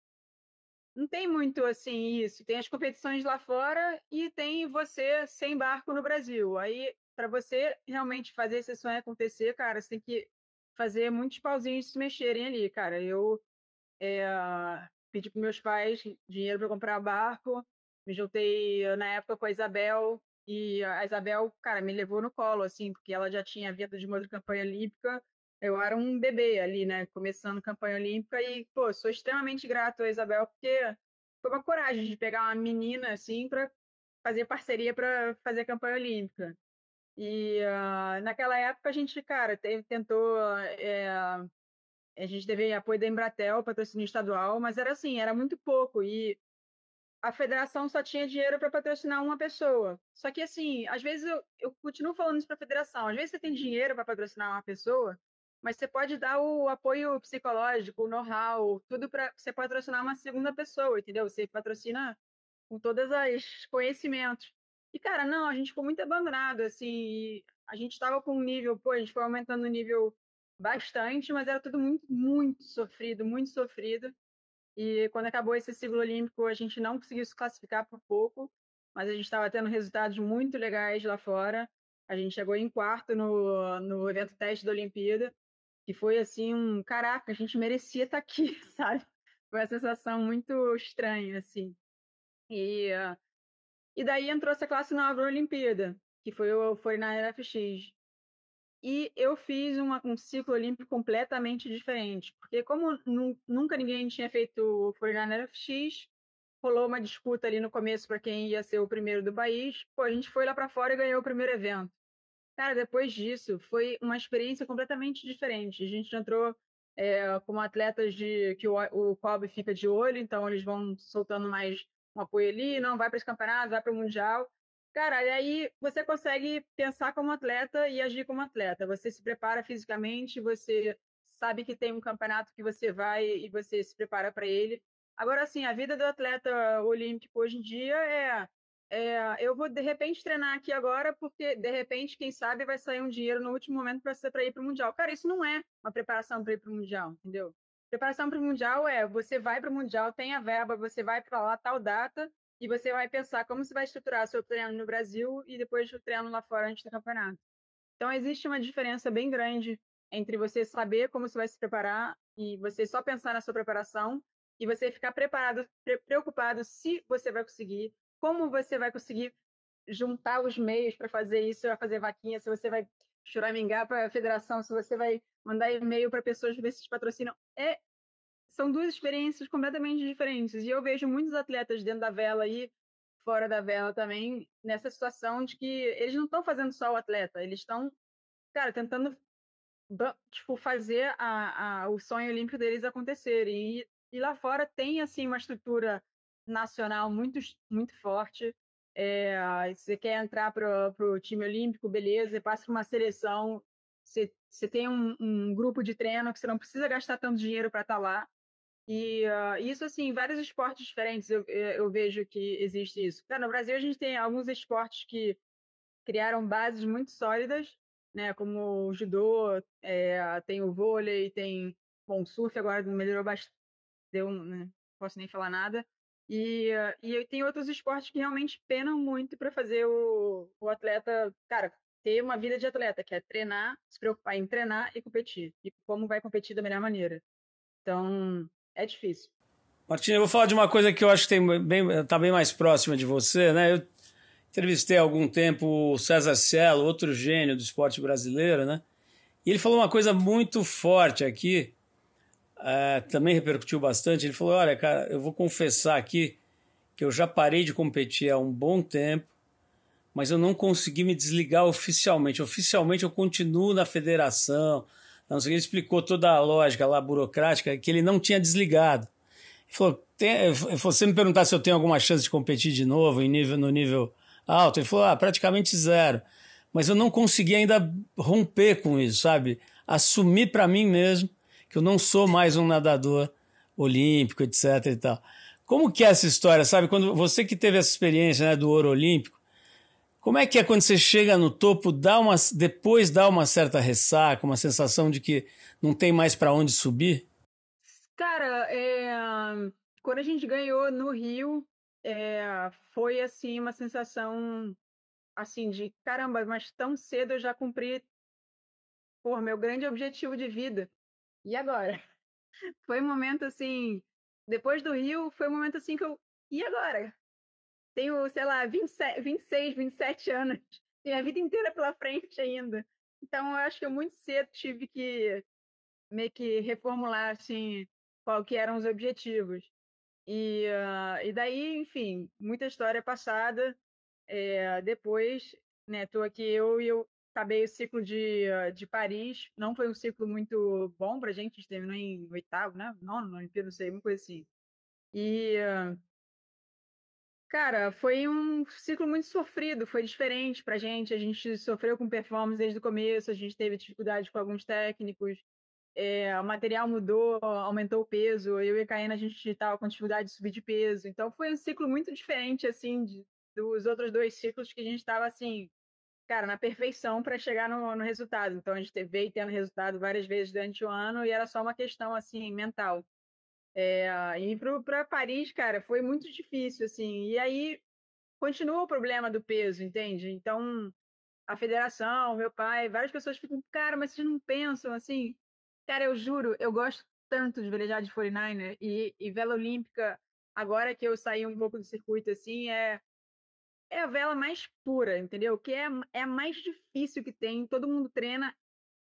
Não tem muito assim isso, tem as competições lá fora e tem você sem barco no Brasil. Aí, para você realmente fazer esse sonho acontecer, cara, você tem que fazer muitos pauzinhos se mexerem ali, cara. Eu, eh, pedi para meus pais dinheiro para comprar barco, me juntei eh, na época com a Isabel, e a Isabel, cara, me levou no colo, assim, porque ela já tinha vindo de uma outra campanha olímpica, eu era um bebê ali, né, começando campanha olímpica e, pô, sou extremamente grato à Isabel, porque foi uma coragem de pegar uma menina, assim, para fazer parceria para fazer campanha olímpica. E, ah, naquela época a gente, cara, te tentou, eh a gente teve apoio da Embratel, patrocínio estadual, mas era assim, era muito pouco e a federação só tinha dinheiro para patrocinar uma pessoa. Só que assim, às vezes eu, eu continuo falando isso para a federação, às vezes você tem dinheiro para patrocinar uma pessoa, mas você pode dar o apoio psicológico, o know-how, tudo para você patrocinar uma segunda pessoa, entendeu? Você patrocina com todas as conhecimentos. E cara, não, a gente ficou muito abandonado, assim, e a gente estava com um nível, pô, a gente foi aumentando o nível bastante, mas era tudo muito, muito sofrido, muito sofrido. E quando acabou esse ciclo olímpico, a gente não conseguiu se classificar por pouco, mas a gente estava tendo resultados muito legais lá fora. A gente chegou em quarto no, no evento teste da Olimpíada, que foi assim um, caraca, a gente merecia estar aqui, sabe? Foi uma sensação muito estranha, assim. E ah, e daí entrou essa classe nova na Olimpíada, que foi o foi na N F X. e eu fiz uma, um ciclo olímpico completamente diferente, porque como nu, nunca ninguém tinha feito o quarenta e nove F X, rolou uma disputa ali no começo para quem ia ser o primeiro do país. Pô, a gente foi lá para fora e ganhou o primeiro evento. Cara, depois disso, foi uma experiência completamente diferente. A gente entrou é, como atletas de que o, o C O B fica de olho, então eles vão soltando mais um apoio ali, não vai para esse campeonato, vai para o Mundial. Cara, e aí você consegue pensar como atleta e agir como atleta. Você se prepara fisicamente, você sabe que tem um campeonato que você vai e você se prepara para ele. Agora, assim, a vida do atleta olímpico hoje em dia é é, eu vou de repente treinar aqui agora, porque de repente, quem sabe, vai sair um dinheiro no último momento para ir para o Mundial. Cara, isso não é uma preparação para ir para o Mundial, entendeu? Preparação para o Mundial é você vai para o Mundial, tem a verba, você vai para lá tal data e você vai pensar como você vai estruturar seu treino no Brasil e depois o treino lá fora antes do campeonato. Então, existe uma diferença bem grande entre você saber como você vai se preparar e você só pensar na sua preparação e você ficar preparado, pre preocupado se você vai conseguir, como você vai conseguir juntar os meios para fazer isso, vai fazer vaquinha, se você vai choramingar para a federação, se você vai mandar e-mail para pessoas ver se te patrocinam. É, são duas experiências completamente diferentes. E eu vejo muitos atletas dentro da vela e fora da vela também nessa situação de que eles não estão fazendo só o atleta, eles estão, cara, tentando tipo, fazer a, a, o sonho olímpico deles acontecer. E, e lá fora tem, assim, uma estrutura nacional muito, muito forte. É, você quer entrar para o time olímpico, beleza, passa por uma seleção, você, você tem um, um grupo de treino que você não precisa gastar tanto dinheiro para estar lá. E uh, isso, assim, em vários esportes diferentes eu, eu vejo que existe isso. Cara, no Brasil a gente tem alguns esportes que criaram bases muito sólidas, né? Como o judô, é, tem o vôlei, tem bom, o surf agora melhorou bastante, deu, um, né? Não posso nem falar nada. E, uh, e tem outros esportes que realmente penam muito para fazer o, o atleta, cara, ter uma vida de atleta, que é treinar, se preocupar em treinar e competir. E como vai competir da melhor maneira. Então, é difícil. Martina, eu vou falar de uma coisa que eu acho que tem bem, tá bem mais próxima de você, né? Eu entrevistei há algum tempo o César Cielo, outro gênio do esporte brasileiro, né? E ele falou uma coisa muito forte aqui, é, também repercutiu bastante. Ele falou: olha, cara, eu vou confessar aqui que eu já parei de competir há um bom tempo, mas eu não consegui me desligar oficialmente. Oficialmente eu continuo na federação. Não sei, ele explicou toda a lógica lá burocrática que ele não tinha desligado. Ele falou: tem, você me perguntar se eu tenho alguma chance de competir de novo em nível, no nível alto, ele falou: ah, praticamente zero. Mas eu não consegui ainda romper com isso, sabe? Assumir para mim mesmo que eu não sou mais um nadador olímpico, etc e tal. Como que é essa história, sabe? Quando você que teve essa experiência, né, do ouro olímpico, como é que é quando você chega no topo, dá uma, depois dá uma certa ressaca, uma sensação de que não tem mais para onde subir? Cara, é, quando a gente ganhou no Rio, é, foi assim uma sensação assim de caramba, mas tão cedo eu já cumpri, por meu grande objetivo de vida. E agora? Foi um momento assim, depois do Rio, foi um momento assim que eu, e agora? Tenho, sei lá, vinte e sete, vinte e seis, vinte e sete anos, tenho a vida inteira pela frente ainda. Então eu acho que eu muito cedo tive que meio que reformular assim qual que eram os objetivos. E, uh, e daí, enfim, muita história passada. É, depois, né, tô aqui eu e eu acabei o ciclo de, uh, de Paris. Não foi um ciclo muito bom pra gente, a gente terminou em oitavo, né? Nono, não, não sei, uma coisa assim. E, uh, cara, foi um ciclo muito sofrido, foi diferente pra gente. A gente sofreu com performance desde o começo, a gente teve dificuldade com alguns técnicos. É, o material mudou, aumentou o peso. Eu e a Caena, a gente estava com dificuldade de subir de peso. Então, foi um ciclo muito diferente, assim, de, dos outros dois ciclos que a gente estava, assim, cara, na perfeição para chegar no, no resultado. Então, a gente teve, veio tendo resultado várias vezes durante o ano e era só uma questão, assim, mental. É, e para Paris, cara, foi muito difícil, assim. E aí, continua o problema do peso, entende? Então, a federação, meu pai, várias pessoas ficam, cara, mas vocês não pensam assim? Cara, eu juro, eu gosto tanto de velejar de quarenta e nove e, e vela olímpica, agora que eu saí um pouco do circuito assim, é, é a vela mais pura, entendeu? Que é, é a mais difícil que tem, todo mundo treina,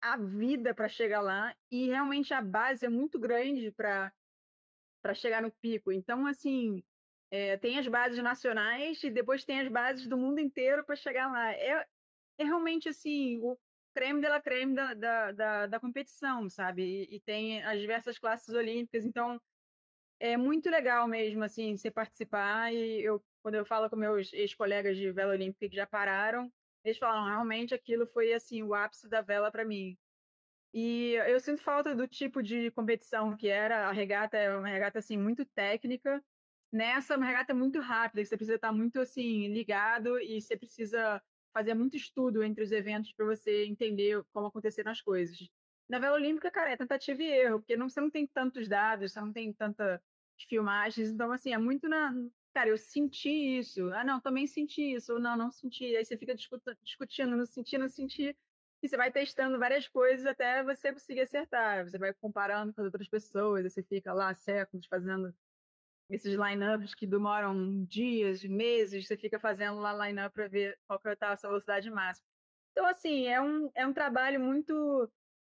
a vida para chegar lá e realmente a base é muito grande para para chegar no pico. Então, assim, é, tem as bases nacionais e depois tem as bases do mundo inteiro para chegar lá. É, é realmente assim, o creme de la creme da, da, da, da competição, sabe? E, e tem as diversas classes olímpicas, então é muito legal mesmo, assim, você participar. E eu, quando eu falo com meus ex-colegas de vela olímpica que já pararam, eles falam, realmente aquilo foi, assim, o ápice da vela para mim. E eu sinto falta do tipo de competição que era. A regata é uma regata, assim, muito técnica. Nessa, é uma regata muito rápida, que você precisa estar muito, assim, ligado e você precisa fazer muito estudo entre os eventos para você entender como aconteceram as coisas. Na vela olímpica, cara, é tentativa e erro, porque não, você não tem tantos dados, você não tem tantas filmagens, então, assim, é muito na... Cara, eu senti isso. Ah, não, também senti isso. Ou não, não senti. Aí você fica discuta- discutindo, não senti, não senti. E você vai testando várias coisas até você conseguir acertar. Você vai comparando com as outras pessoas, aí você fica lá séculos fazendo esses lineups que demoram dias, meses, você fica fazendo lá line-up para ver qual que tá a sua velocidade máxima. Então, assim, é um, é um trabalho muito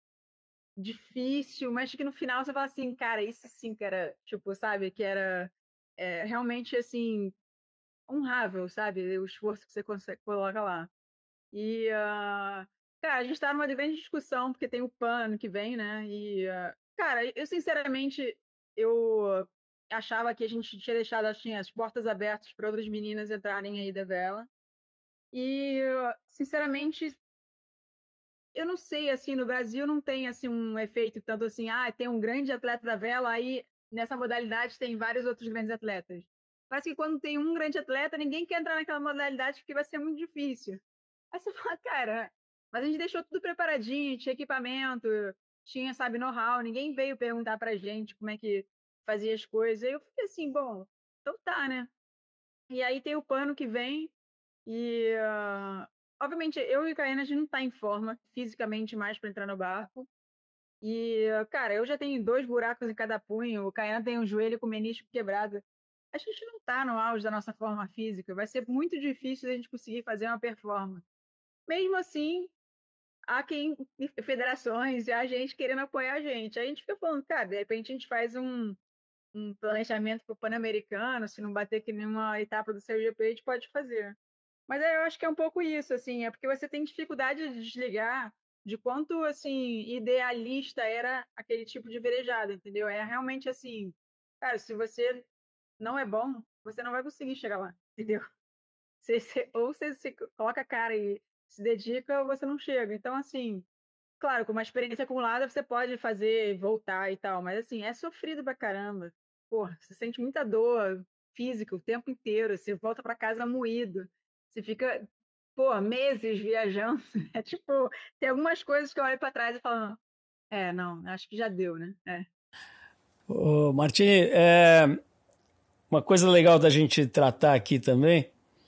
difícil, mas que no final você fala assim, cara, isso sim que era, tipo, sabe, que era é, realmente, assim, honrável, sabe, o esforço que você consegue, coloca lá. E, ah, cara, a gente tá numa grande discussão, porque tem o PAN que vem, né? E, ah, cara, eu sinceramente, eu achava que a gente tinha deixado assim, as portas abertas para outras meninas entrarem aí da vela. E, ah, sinceramente, eu não sei, assim, no Brasil não tem, assim, um efeito tanto assim, ah, tem um grande atleta da vela, aí nessa modalidade tem vários outros grandes atletas. Parece que quando tem um grande atleta, ninguém quer entrar naquela modalidade porque vai ser muito difícil. Aí você fala, cara, mas a gente deixou tudo preparadinho, tinha equipamento, tinha, sabe, know-how, ninguém veio perguntar pra gente como é que fazia as coisas. Aí eu fiquei assim, bom, então tá, né? E aí tem o pano que vem, e ah, obviamente eu e o Caiana a gente não tá em forma fisicamente mais para entrar no barco. E, ah, cara, eu já tenho dois buracos em cada punho, o Caiana tem um joelho com o menisco quebrado. A gente não tá no auge da nossa forma física, vai ser muito difícil a gente conseguir fazer uma performance. Mesmo assim, há quem, federações e a gente querendo apoiar a gente. Aí a gente fica falando, cara, de repente a gente faz um, um planejamento para o Pan-Americano, se não bater que nenhuma etapa do seu G P, a gente pode fazer. Mas aí eu acho que é um pouco isso, assim, é porque você tem dificuldade de desligar de quanto, assim, idealista era aquele tipo de velejada, entendeu? É realmente assim, cara, se você não é bom, você não vai conseguir chegar lá, entendeu? Você, você- ou você se coloca a cara e se dedica, ou você não chega. Então, assim, claro, com uma experiência acumulada, você pode fazer, voltar e tal, mas assim, é sofrido pra caramba. Porra, você sente muita dor física o tempo inteiro, você volta pra casa moído, você fica, pô, meses viajando. É tipo, tem algumas coisas que eu olho pra trás e falo, é, não, acho que já deu, né? É. Ô, Martini, é, uma coisa legal da gente tratar aqui também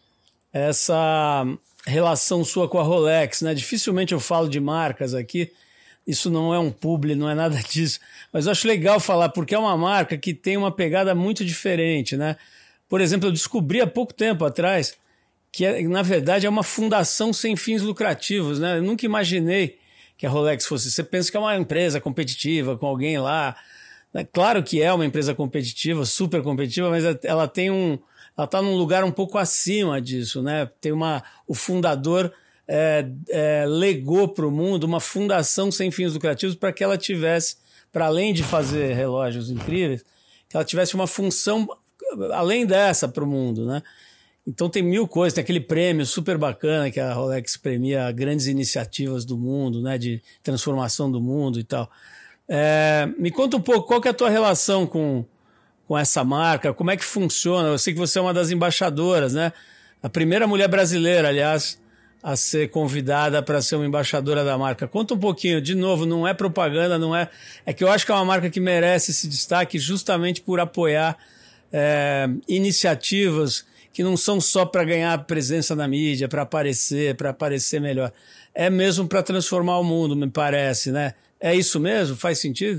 é essa relação sua com a Rolex, né? Dificilmente eu falo de marcas aqui, isso não é um publi, não é nada disso, mas eu acho legal falar porque é uma marca que tem uma pegada muito diferente, né? Por exemplo, eu descobri há pouco tempo atrás que, é, na verdade, é uma fundação sem fins lucrativos, né? Eu nunca imaginei que a Rolex fosse. Você pensa que é uma empresa competitiva, com alguém lá. Claro que é uma empresa competitiva, super competitiva, mas ela tem um, ela está num lugar um pouco acima disso, né? Tem uma, o fundador é, é, legou para o mundo uma fundação sem fins lucrativos para que ela tivesse, para além de fazer relógios incríveis, que ela tivesse uma função além dessa para o mundo, né? Então tem mil coisas, tem aquele prêmio super bacana que a Rolex premia grandes iniciativas do mundo, né? De transformação do mundo e tal. É, me conta um pouco, qual que é a tua relação com, com essa marca? Como é que funciona? Eu sei que você é uma das embaixadoras, né? A primeira mulher brasileira, aliás, a ser convidada para ser uma embaixadora da marca. Conta um pouquinho, de novo, não é propaganda, não é... É que eu acho que é uma marca que merece esse destaque justamente por apoiar é, iniciativas que não são só para ganhar presença na mídia, para aparecer, para aparecer melhor. É mesmo para transformar o mundo, me parece, né? É isso mesmo? Faz sentido?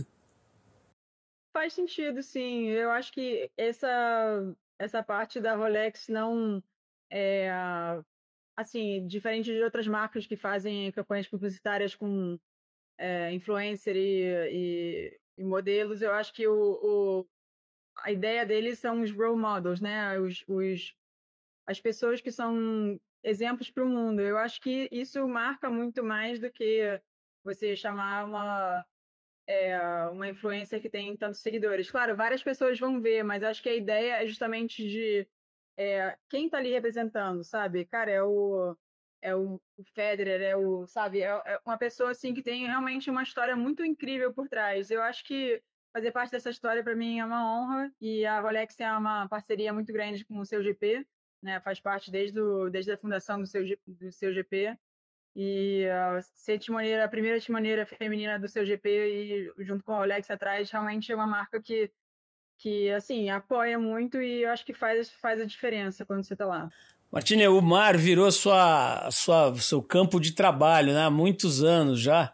Faz sentido, sim. Eu acho que essa, essa parte da Rolex não é, assim, diferente de outras marcas que fazem campanhas publicitárias com é, influencer e, e, e modelos, eu acho que o, o, a ideia deles são os role models, né? Os, os, as pessoas que são exemplos para o mundo. Eu acho que isso marca muito mais do que você chamar uma, é, uma influencer que tem tantos seguidores. Claro, várias pessoas vão ver, mas acho que a ideia é justamente de é, quem está ali representando, sabe? Cara, é o é o, o Federer, é o, sabe? É, é uma pessoa assim que tem realmente uma história muito incrível por trás. Eu acho que fazer parte dessa história para mim é uma honra e a Rolex é uma parceria muito grande com o seu G P, né? Faz parte desde, o, desde a fundação do seu, do seu G P e uh, ser timoneira, a primeira timoneira feminina do seu G P e junto com a Rolex atrás, realmente é uma marca que que assim apoia muito e eu acho que faz, faz a diferença quando você está lá. Martine, o mar virou sua, sua, seu campo de trabalho, né? Há muitos anos já.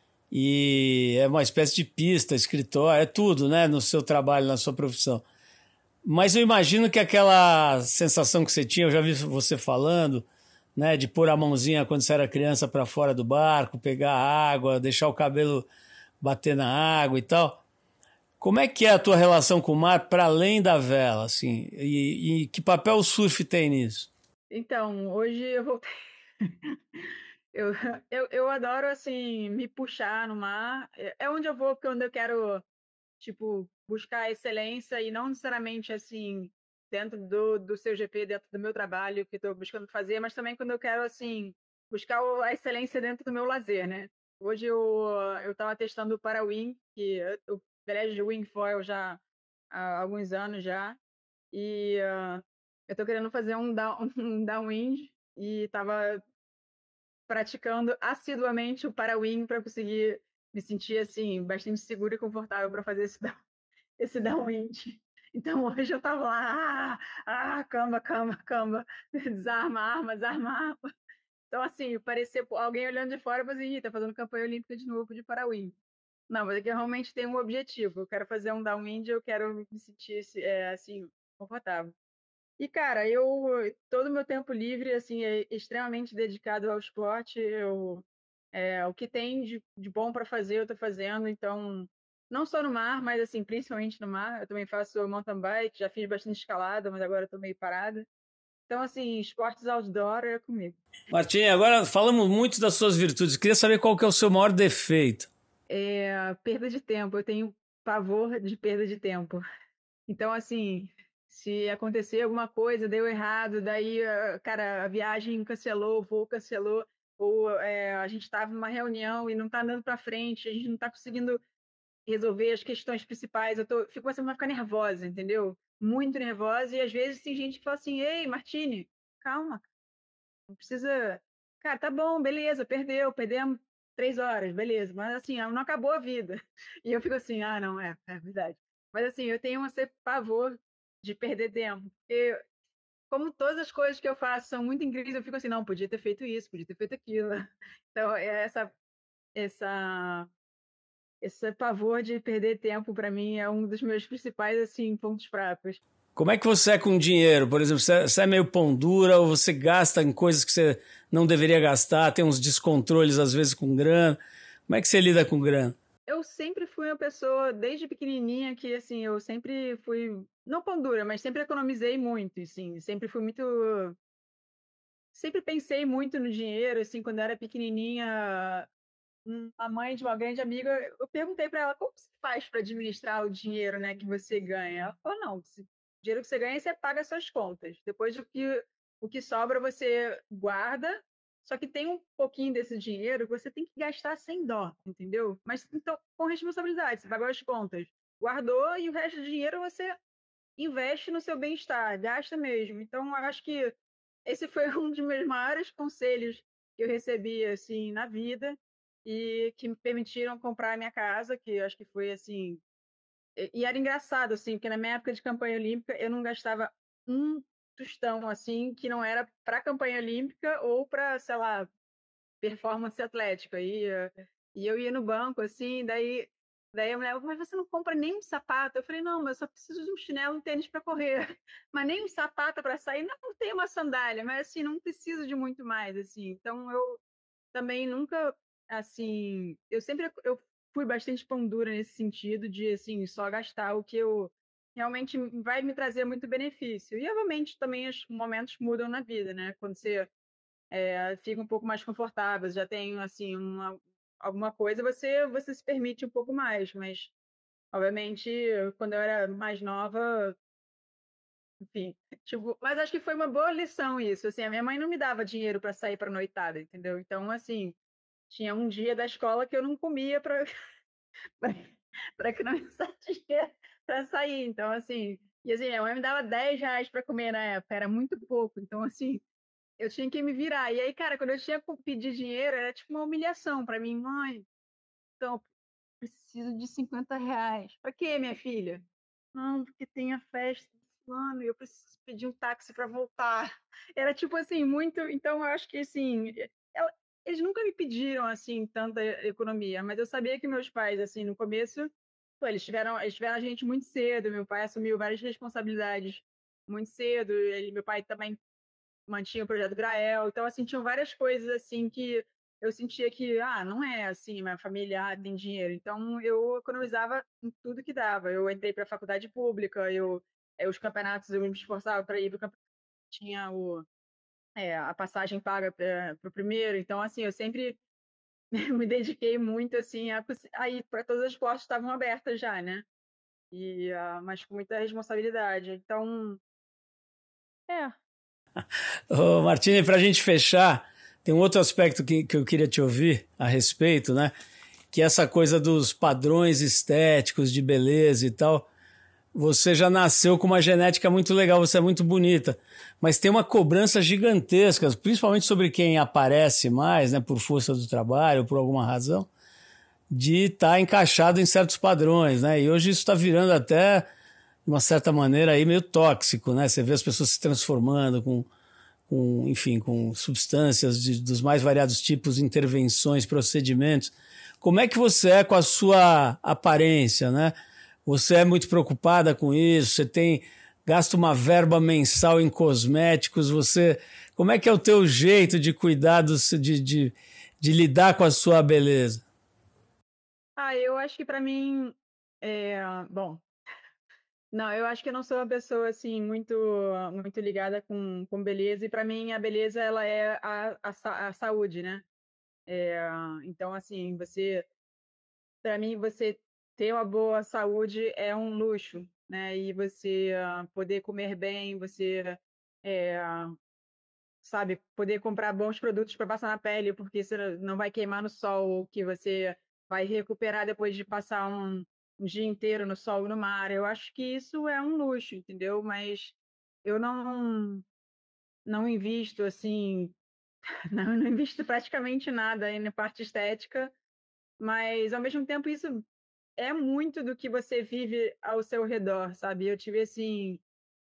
E é uma espécie de pista, escritório, é tudo, né? No seu trabalho, na sua profissão. Mas eu imagino que aquela sensação que você tinha, eu já vi você falando, né? De pôr a mãozinha quando você era criança para fora do barco, pegar água, deixar o cabelo bater na água e tal. Como é que é a tua relação com o mar para além da vela, assim? E, e que papel o surf tem nisso? Então, hoje eu voltei. eu, eu, eu adoro, assim, me puxar no mar. É é onde eu vou, porque é onde eu quero, tipo, buscar excelência e não necessariamente, assim, dentro do, do seu G P, dentro do meu trabalho que estou buscando fazer, mas também quando eu quero, assim, buscar o- a excelência dentro do meu lazer, né? Hoje eu eu estava testando o Parawing, que eu, eu velejo de wing foil já há alguns anos já, e uh, eu estou querendo fazer um, down, um downwind e estava praticando assiduamente o para-wing para conseguir me sentir assim bastante segura e confortável para fazer esse, down, esse downwind. Então hoje eu estava lá, ah, ah, camba, camba, camba, desarma arma, desarma arma. Então assim, parecia alguém olhando de fora e assim, tá fazendo campanha olímpica de novo de para-wing. Não, mas é que eu realmente tenho um objetivo. Eu quero fazer um downwind, eu quero me sentir é, assim confortável. E, cara, eu todo o meu tempo livre, assim, é extremamente dedicado ao esporte. Eu, é, o que tem de, de bom para fazer, eu tô fazendo. Então, não só no mar, mas, assim, principalmente no mar. Eu também faço mountain bike, já fiz bastante escalada, mas agora eu tô meio parada. Então, assim, esportes outdoor é comigo. Martim, agora falamos muito das suas virtudes. Queria saber qual que é o seu maior defeito. É, perda de tempo. Eu tenho pavor de perda de tempo. Então, assim, se acontecer alguma coisa, deu errado, daí, ah, cara, a viagem cancelou, o voo cancelou, ou é, a gente estava numa reunião e não está andando para frente, a gente não está conseguindo resolver as questões principais, eu tô, fico começando a ficar nervosa, entendeu? Muito nervosa, e às vezes tem gente que fala assim, ei, Martine, calma, não precisa... Cara, tá bom, beleza, perdeu, perdemos três horas, beleza, mas assim, não acabou a vida. E eu fico assim, ah, não, é, é verdade. Mas assim, eu tenho um certo pavor de perder tempo. Porque, como todas as coisas que eu faço são muito incríveis, eu fico assim, não, podia ter feito isso, podia ter feito aquilo. Então, é essa, essa, esse pavor de perder tempo, para mim, é um dos meus principais, assim, pontos fracos. Como é que você é com dinheiro? Por exemplo, você é meio pão dura ou você gasta em coisas que você não deveria gastar, tem uns descontroles às vezes com grana. Como é que você lida com grana? Eu sempre fui uma pessoa, desde pequenininha, que, assim, eu sempre fui, não pão dura, mas sempre economizei muito, assim, sempre fui muito... Sempre pensei muito no dinheiro, assim, quando eu era pequenininha, a mãe de uma grande amiga, eu perguntei para ela como você faz para administrar o dinheiro, né, que você ganha. Ela falou: não, o dinheiro que você ganha você paga as suas contas. Depois o que o que sobra você guarda. Só que tem um pouquinho desse dinheiro que você tem que gastar sem dó, entendeu? Mas então com responsabilidade, você pagou as contas, guardou e o resto do dinheiro você investe no seu bem-estar, gasta mesmo. Então, eu acho que esse foi um dos meus maiores conselhos que eu recebi assim na vida e que me permitiram comprar a minha casa, que eu acho que foi assim. E e era engraçado assim, porque na minha época de campanha olímpica eu não gastava um tostão assim que não era para campanha olímpica ou para, sei lá, performance atlética. E, e eu ia no banco, assim, daí, daí a mulher, mas você não compra nem um sapato? Eu falei, não, mas eu só preciso de um chinelo e um tênis para correr. Mas nem um sapato para sair, não, não tenho uma sandália, mas assim, não preciso de muito mais, assim. Então eu também nunca assim, eu sempre eu fui bastante pão dura nesse sentido de, assim, só gastar o que eu realmente vai me trazer muito benefício. E, obviamente, também os momentos mudam na vida, né, quando você, eh, fica um pouco mais confortável, já tem, assim, uma alguma coisa, você você se permite um pouco mais, mas, obviamente, quando eu era mais nova, enfim, tipo, mas acho que foi uma boa lição isso, assim, a minha mãe não me dava dinheiro para sair pra noitada, entendeu. Então, assim, tinha um dia da escola que eu não comia para para economizar dinheiro para sair. Então, assim, e assim, minha mãe me dava dez reais para comer na época, era muito pouco. Então, assim, eu tinha que me virar. E aí, cara, quando eu tinha que pedir dinheiro, era tipo uma humilhação para mim. Mãe, então, preciso de cinquenta reais. Para quê, minha filha? Não, porque tem a festa do fulano e eu preciso pedir um táxi para voltar. Era tipo assim, muito. Então, eu acho que assim, ela- eles nunca me pediram assim tanta economia, mas eu sabia que meus pais, assim, no começo, pô, eles tiveram, eles tiveram a gente muito cedo. Meu pai assumiu várias responsabilidades muito cedo. Ele, meu pai também mantinha o projeto Grael. Então, assim, tinham várias coisas assim que eu sentia que, ah, não é assim, minha família ah, tem dinheiro. Então, eu economizava em tudo que dava. Eu entrei para a faculdade pública, eu, eh, os campeonatos eu me esforçava para ir para o campeonato, tinha o, é, a passagem paga para o primeiro. Então, assim, eu sempre me dediquei muito assim a, cons- a ir para todas as portas que estavam abertas já, né? E, ah, mas com muita responsabilidade. Então, é. Ô, Martini, para a gente fechar, tem um outro aspecto que, que eu queria te ouvir a respeito, né? Que é essa coisa dos padrões estéticos de beleza e tal. Você já nasceu com uma genética muito legal, você é muito bonita, mas tem uma cobrança gigantesca, principalmente sobre quem aparece mais, né, por força do trabalho, por alguma razão, de estar tá encaixado em certos padrões, né? E hoje isso está virando até, de uma certa maneira, aí meio tóxico, né? Você vê as pessoas se transformando com, com enfim, com substâncias de, dos mais variados tipos, intervenções, procedimentos. Como é que você é com a sua aparência, né? Você é muito preocupada com isso? Você tem gasta uma verba mensal em cosméticos? Você, como é que é o teu jeito de cuidar do, de, de, de lidar com a sua beleza? Ah, eu acho que para mim, é, bom, não, eu acho que eu não sou uma pessoa assim muito muito ligada com, com beleza e para mim a beleza ela é a, a, sa- a saúde, né? É, então assim, você, para mim você ter uma boa saúde é um luxo, né? E você ah, poder comer bem, você é, sabe, poder comprar bons produtos para passar na pele, porque você não vai queimar no sol, que você vai recuperar depois de passar um, um dia inteiro no sol e no mar. Eu acho que isso é um luxo, entendeu? Mas eu não não invisto assim, não, não invisto praticamente nada aí na parte estética, mas ao mesmo tempo isso é muito do que você vive ao seu redor, sabe? Eu tive assim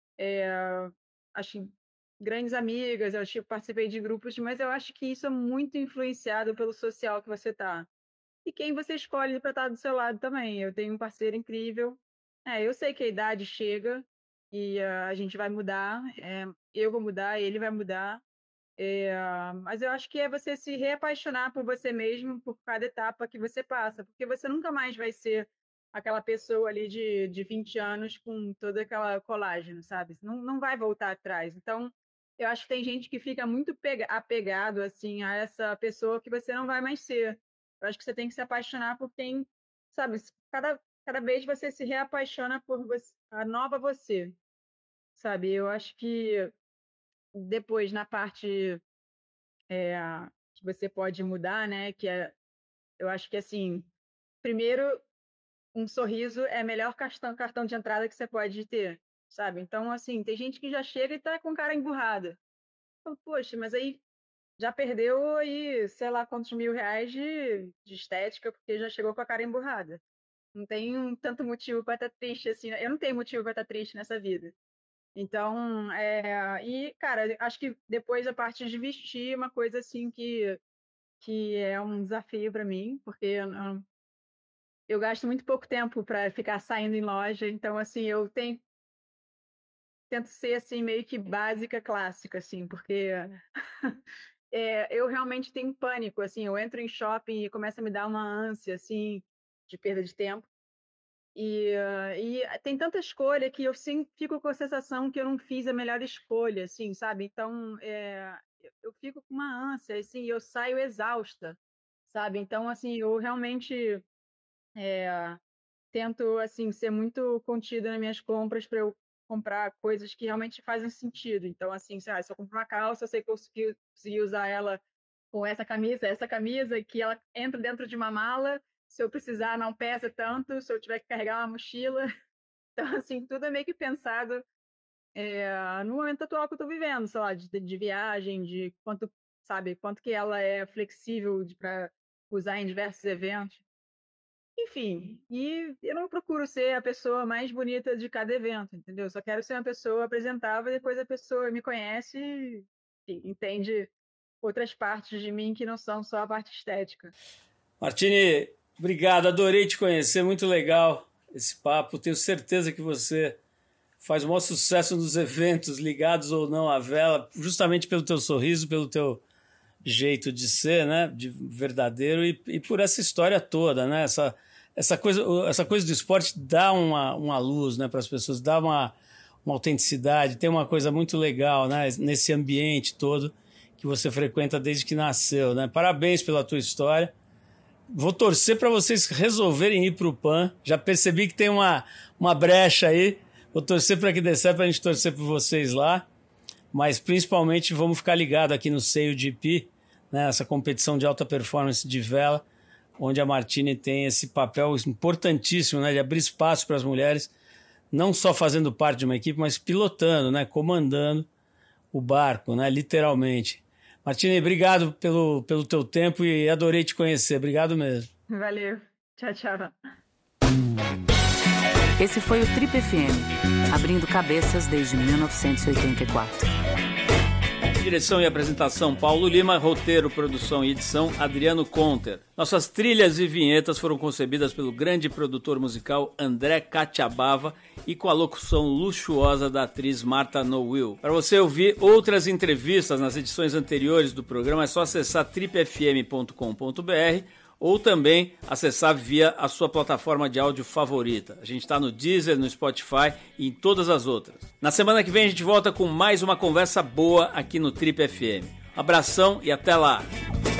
acho grandes amigas, eu tipo, participei de grupos, mas eu acho que isso é muito influenciado pelo social que você tá. E quem você escolhe para estar do seu lado também. Eu tenho um parceiro incrível. É, eu sei que a idade chega e ah, a gente vai mudar. É, eu vou mudar, ele vai mudar. É, mas eu acho que é você se reapaixonar por você mesmo, por cada etapa que você passa, porque você nunca mais vai ser aquela pessoa ali de, de vinte anos com toda aquela colágeno, sabe? Não, não vai voltar atrás. Então, eu acho que tem gente que fica muito pega- apegado assim a essa pessoa que você não vai mais ser. Eu acho que você tem que se apaixonar por quem, sabe? Cada, cada vez você se reapaixona por você, a nova você, sabe? Eu acho que depois na parte é, que você pode mudar, né? Que é, eu acho que assim, primeiro, um sorriso é o melhor cartão, cartão de entrada que você pode ter, sabe? Então, assim, tem gente que já chega e tá com cara emburrada. Então, poxa, mas aí já perdeu aí, sei lá, quantos mil reais de, de estética, porque já chegou com a cara emburrada. Não tem um tanto motivo para estar triste assim. Né? Eu não tenho motivo para estar triste nessa vida. Então, é, e, cara, acho que depois a parte de vestir, é uma coisa assim que que é um desafio para mim, porque eu, não- eu gasto muito pouco tempo para ficar saindo em loja, então assim, eu tenho, tento ser assim meio que básica, clássica assim, porque é, eu realmente tenho pânico, assim, eu entro em shopping e começa a me dar uma ânsia, assim, de perda de tempo. E, uh, e tem tanta escolha que eu sim, fico com a sensação que eu não fiz a melhor escolha, assim, sabe? Então, é, eu, eu fico com uma ânsia, assim, e eu saio exausta, sabe? Então, assim, eu realmente é, tento, assim, ser muito contida nas minhas compras para eu comprar coisas que realmente fazem sentido. Então, assim, sei lá, se eu compro uma calça, eu sei que eu consegui, consegui usar ela com essa camisa, essa camisa, que ela entra dentro de uma mala, se eu precisar não pesa tanto, se eu tiver que carregar uma mochila. Então, assim, tudo é meio que pensado é, no momento atual que eu estou vivendo, sei lá, de, de viagem, de quanto, sabe, quanto que ela é flexível para usar em diversos eventos. Enfim, e eu não procuro ser a pessoa mais bonita de cada evento, entendeu? Só quero ser uma pessoa apresentável e depois a pessoa me conhece e enfim, entende outras partes de mim que não são só a parte estética. Martine, obrigado, adorei te conhecer, muito legal esse papo. Tenho certeza que você faz o maior sucesso nos eventos, ligados ou não à vela, justamente pelo teu sorriso, pelo teu jeito de ser, né, de verdadeiro, e, e por essa história toda, né, essa, essa, coisa, essa coisa do esporte dá uma, uma luz, né, para as pessoas, dá uma, uma autenticidade, tem uma coisa muito legal, né, nesse ambiente todo que você frequenta desde que nasceu, né. Parabéns pela tua história. Vou torcer para vocês resolverem ir para o P A N. Já percebi que tem uma, uma brecha aí. Vou torcer para que dê certo, para a gente torcer por vocês lá. Mas principalmente vamos ficar ligados aqui no C E I O G P, né, essa competição de alta performance de vela, onde a Martine tem esse papel importantíssimo, né, de abrir espaço para as mulheres, não só fazendo parte de uma equipe, mas pilotando, né, comandando o barco, né, literalmente. Martine, obrigado pelo, pelo teu tempo e adorei te conhecer. Obrigado mesmo. Valeu. Tchau, tchau. Esse foi o Trip F M, abrindo cabeças desde mil novecentos e oitenta e quatro. Direção e apresentação Paulo Lima, roteiro, produção e edição Adriano Conter. Nossas trilhas e vinhetas foram concebidas pelo grande produtor musical André Catiabava e com a locução luxuosa da atriz Marta Nowill. Para você ouvir outras entrevistas nas edições anteriores do programa é só acessar trip f m ponto com ponto b r ou também acessar via a sua plataforma de áudio favorita. A gente está no Deezer, no Spotify e em todas as outras. Na semana que vem a gente volta com mais uma conversa boa aqui no Trip F M. Abração e até lá!